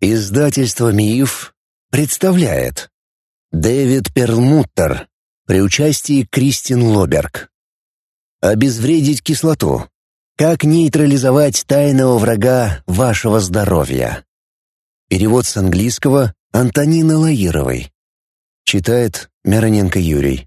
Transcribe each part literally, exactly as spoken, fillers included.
Издательство «Миф» представляет Дэвид Перлмуттер при участии Кристин Лоберг. Обезвредить кислоту. Как нейтрализовать тайного врага вашего здоровья. Перевод с английского Антонины Лаировой. Читает Мироненко Юрий.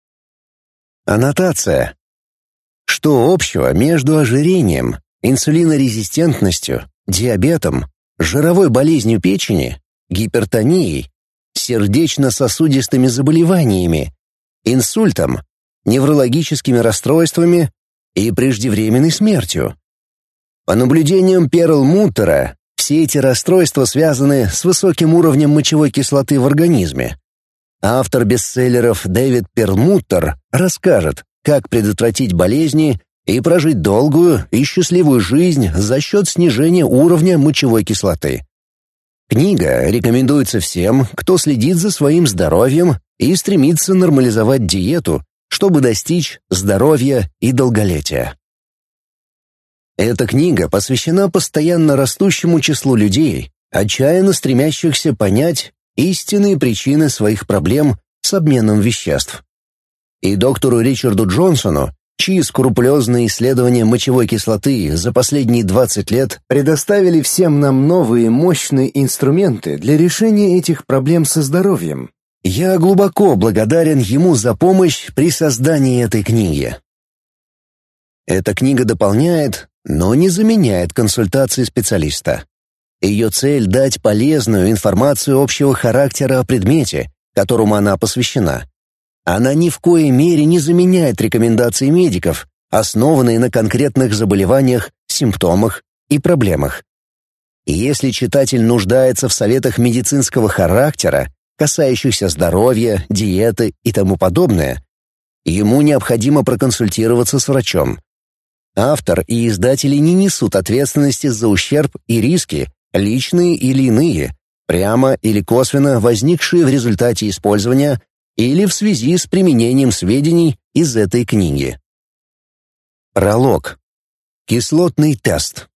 Аннотация. Что общего между ожирением, инсулинорезистентностью, диабетом, жировой болезнью печени, гипертонией, сердечно-сосудистыми заболеваниями, инсультом, неврологическими расстройствами и преждевременной смертью? По наблюдениям Перлмуттера, все эти расстройства связаны с высоким уровнем мочевой кислоты в организме. Автор бестселлеров Дэвид Перлмуттер расскажет, как предотвратить болезни и прожить долгую и счастливую жизнь за счет снижения уровня мочевой кислоты. Книга рекомендуется всем, кто следит за своим здоровьем и стремится нормализовать диету, чтобы достичь здоровья и долголетия. Эта книга посвящена постоянно растущему числу людей, отчаянно стремящихся понять истинные причины своих проблем с обменом веществ. И доктору Ричарду Джонсону, чьи скрупулезные исследования мочевой кислоты за последние двадцать лет предоставили всем нам новые мощные инструменты для решения этих проблем со здоровьем. Я глубоко благодарен ему за помощь при создании этой книги. Эта книга дополняет, но не заменяет консультации специалиста. Ее цель — дать полезную информацию общего характера о предмете, которому она посвящена. Она ни в коей мере не заменяет рекомендации медиков, основанные на конкретных заболеваниях, симптомах и проблемах. И если читатель нуждается в советах медицинского характера, касающихся здоровья, диеты и тому подобное, ему необходимо проконсультироваться с врачом. Автор и издатели не несут ответственности за ущерб и риски, личные или иные, прямо или косвенно возникшие в результате использования или в связи с применением сведений из этой книги. Пролог. Кислотный тест.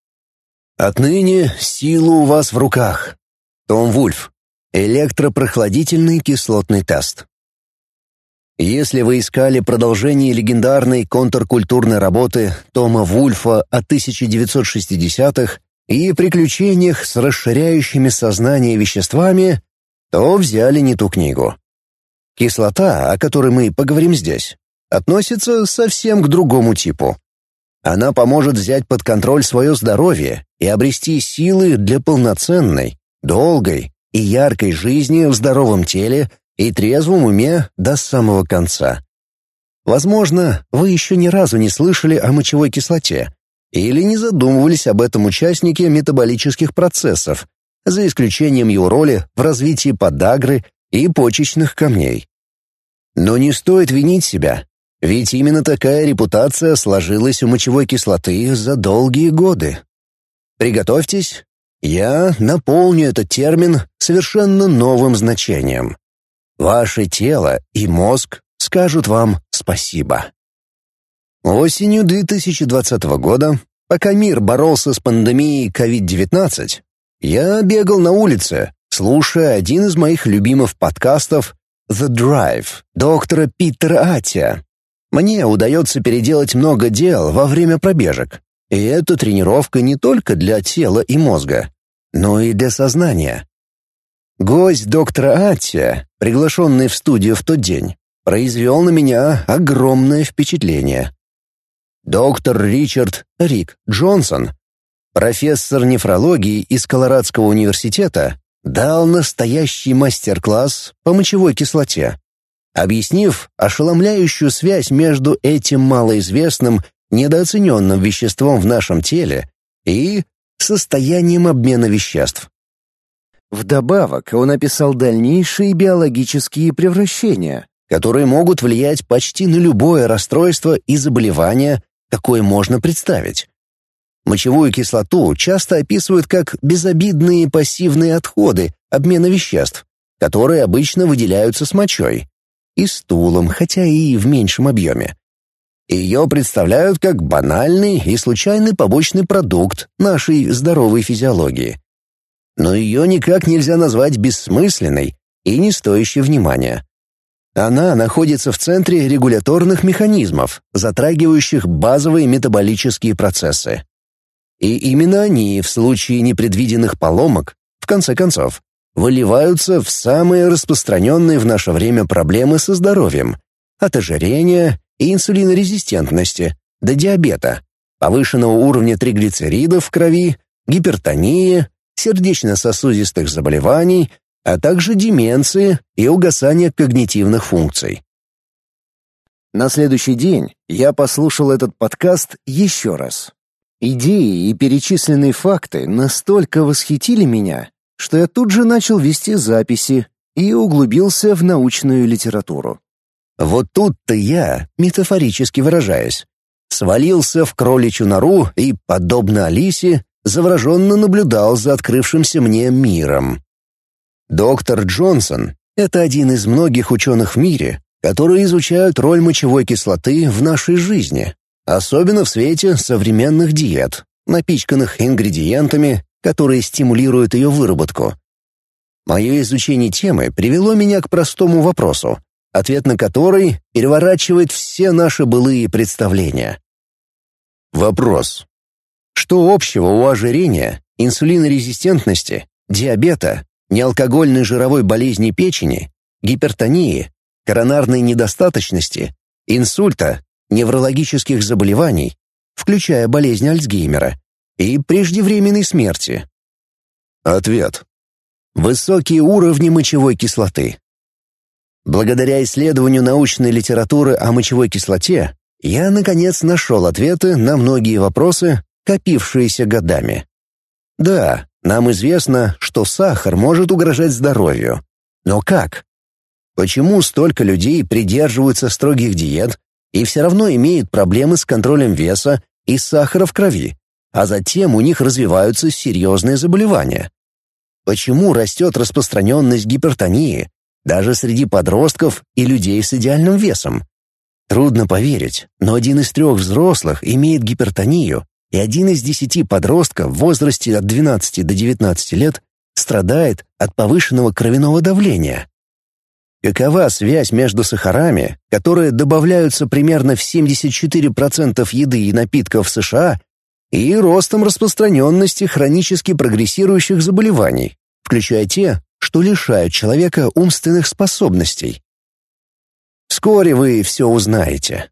Отныне сила у вас в руках. Том Вульф. Электропрохладительный кислотный тест. Если вы искали продолжение легендарной контркультурной работы Тома Вульфа о тысяча девятьсот шестидесятых и приключениях с расширяющими сознание веществами, то взяли не ту книгу. Кислота, о которой мы поговорим здесь, относится совсем к другому типу. Она поможет взять под контроль свое здоровье и обрести силы для полноценной, долгой и яркой жизни в здоровом теле и трезвом уме до самого конца. Возможно, вы еще ни разу не слышали о мочевой кислоте или не задумывались об этом участнике метаболических процессов, за исключением его роли в развитии подагры и почечных камней. Но не стоит винить себя, ведь именно такая репутация сложилась у мочевой кислоты за долгие годы. Приготовьтесь, я наполню этот термин совершенно новым значением. Ваше тело и мозг скажут вам спасибо. Осенью две тысячи двадцатого года, пока мир боролся с пандемией ковид девятнадцать, я бегал на улице, слушая один из моих любимых подкастов «The Drive» доктора Питера Атия. Мне удается переделать много дел во время пробежек, и эта тренировка не только для тела и мозга, но и для сознания. Гость доктора Атия, приглашенный в студию в тот день, произвел на меня огромное впечатление. Доктор Ричард «Рик» Джонсон, профессор нефрологии из Колорадского университета, дал настоящий мастер-класс по мочевой кислоте, объяснив ошеломляющую связь между этим малоизвестным, недооцененным веществом в нашем теле и состоянием обмена веществ. Вдобавок, он описал дальнейшие биологические превращения, которые могут влиять почти на любое расстройство и заболевание, какое можно представить. Мочевую кислоту часто описывают как безобидные пассивные отходы обмена веществ, которые обычно выделяются с мочой и стулом, хотя и в меньшем объеме. Ее представляют как банальный и случайный побочный продукт нашей здоровой физиологии. но ее никак нельзя назвать бессмысленной и не стоящей внимания. Она находится в центре регуляторных механизмов, затрагивающих базовые метаболические процессы. И именно они, в случае непредвиденных поломок, в конце концов, выливаются в самые распространенные в наше время проблемы со здоровьем – от ожирения и инсулинорезистентности до диабета, повышенного уровня триглицеридов в крови, гипертонии, сердечно-сосудистых заболеваний, а также деменции и угасания когнитивных функций. На следующий день я послушал этот подкаст еще раз. Идеи и перечисленные факты настолько восхитили меня, что я тут же начал вести записи и углубился в научную литературу. Вот тут-то я, метафорически выражаясь, свалился в кроличью нору и, подобно Алисе, завороженно наблюдал за открывшимся мне миром. Доктор Джонсон — это один из многих ученых в мире, которые изучают роль мочевой кислоты в нашей жизни, особенно в свете современных диет, напичканных ингредиентами, которые стимулируют ее выработку. Мое изучение темы привело меня к простому вопросу, ответ на который переворачивает все наши былые представления. Вопрос. Что общего у ожирения, инсулинорезистентности, диабета, неалкогольной жировой болезни печени, гипертонии, коронарной недостаточности, инсульта, неврологических заболеваний, включая болезнь Альцгеймера, и преждевременной смерти? Ответ. Высокие уровни мочевой кислоты. Благодаря исследованию научной литературы о мочевой кислоте, я, наконец, нашел ответы на многие вопросы, копившиеся годами. Да, нам известно, что сахар может угрожать здоровью. Но как? Почему столько людей придерживаются строгих диет и все равно имеют проблемы с контролем веса и сахара в крови, а затем у них развиваются серьезные заболевания? Почему растет распространенность гипертонии даже среди подростков и людей с идеальным весом? Трудно поверить, но один из трех взрослых имеет гипертонию, и один из десяти подростков в возрасте от двенадцати до девятнадцати лет страдает от повышенного кровяного давления. Какова связь между сахарами, которые добавляются примерно в семьдесят четыре процента еды и напитков в США, и ростом распространенности хронически прогрессирующих заболеваний, включая те, что лишают человека умственных способностей? Вскоре вы все узнаете.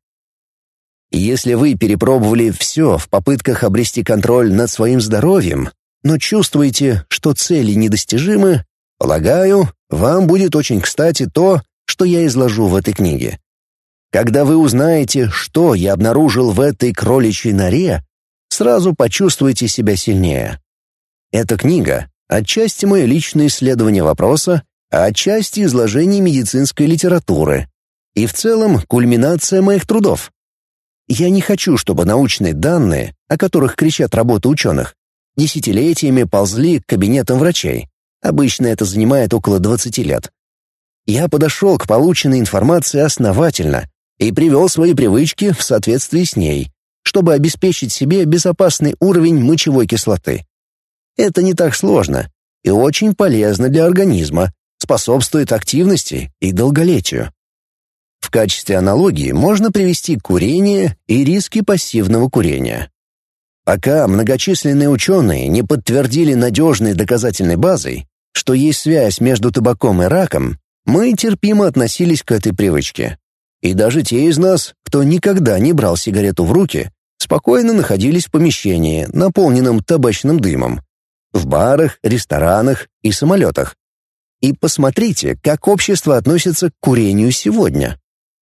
Если вы перепробовали все в попытках обрести контроль над своим здоровьем, но чувствуете, что цели недостижимы, полагаю, вам будет очень кстати то, что я изложу в этой книге. Когда вы узнаете, что я обнаружил в этой кроличьей норе, сразу почувствуете себя сильнее. Эта книга — отчасти мое личное исследование вопроса, а отчасти изложение медицинской литературы. И в целом кульминация моих трудов. Я не хочу, чтобы научные данные, о которых кричат работы ученых, десятилетиями ползли к кабинетам врачей. Обычно это занимает около двадцати лет. Я подошел к полученной информации основательно и привел свои привычки в соответствии с ней, чтобы обеспечить себе безопасный уровень мочевой кислоты. Это не так сложно и очень полезно для организма, способствует активности и долголетию. В качестве аналогии можно привести курение и риски пассивного курения. Пока многочисленные ученые не подтвердили надежной доказательной базой, что есть связь между табаком и раком, мы терпимо относились к этой привычке. И даже те из нас, кто никогда не брал сигарету в руки, спокойно находились в помещении, наполненном табачным дымом, в барах, ресторанах и самолетах. И посмотрите, как общество относится к курению сегодня.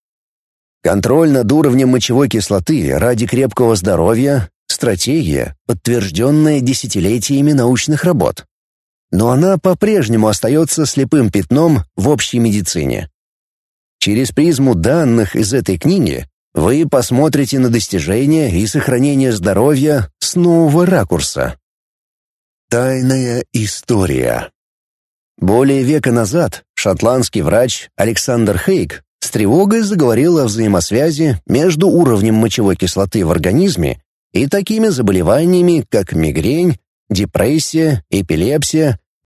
Контроль над уровнем мочевой кислоты ради крепкого здоровья – стратегия, подтвержденная десятилетиями научных работ. Но она по-прежнему остается слепым пятном в общей медицине. Через призму данных из этой книги вы посмотрите на достижения и сохранение здоровья с нового ракурса. Тайная история. Более века назад шотландский врач Александр Хейк с тревогой заговорил о взаимосвязи между уровнем мочевой кислоты в организме и такими заболеваниями, как мигрень, депрессия, эпилепсия